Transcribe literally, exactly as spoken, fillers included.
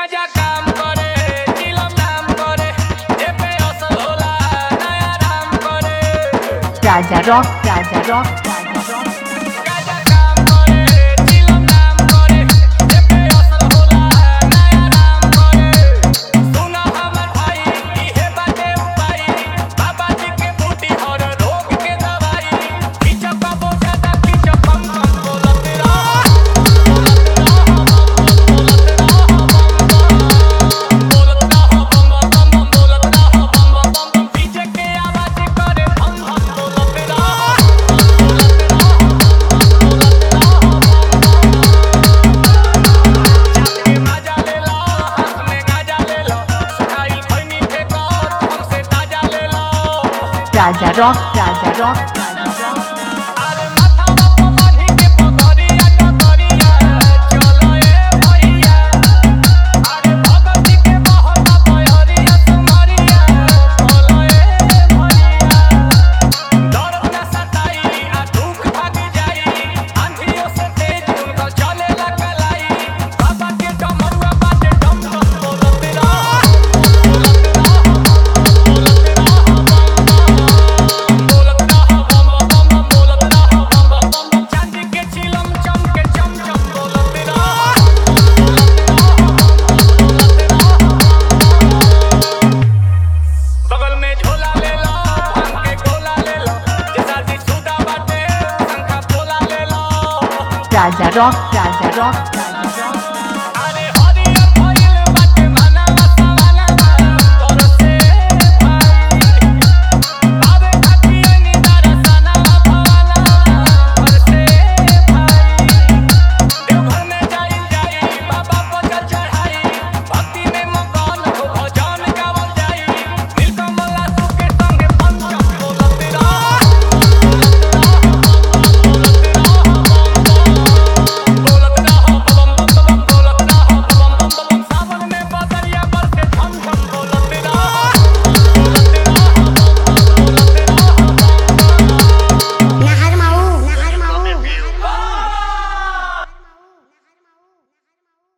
गाजा काम करे चिलम नाम करे जेपे असल होला नया राम करे राजा रॉक राजा रॉक राजा रॉक गाजा काम करे चिलम नाम करे जेपे असल होला नया राम करे सुना हमर भाई इहे बाटे उपाय बाबा जी के बूटी हर रोग के दवाई खींच बाबू ज्यादा खींच कम कम बोलत राजा रॉक राजा रॉक राजा रॉक अरे माथावा पे बांधी के पगड़िया टकरिया चलो ए भैया अरे भगत जी के बहता बहरिया सुमरिया बोलो ए भैया दर्द न सताई आ दुख भाग जाई आंधियों से तेज उनका चले ला कलाई बाबा के डमरुआ बाटे डम डम बोलत बगल में झोला ले लो भांग के गोला ले लो जैसा जी सुदा बाटे शंखा पोला ले लो राजा रॉक राजा रॉक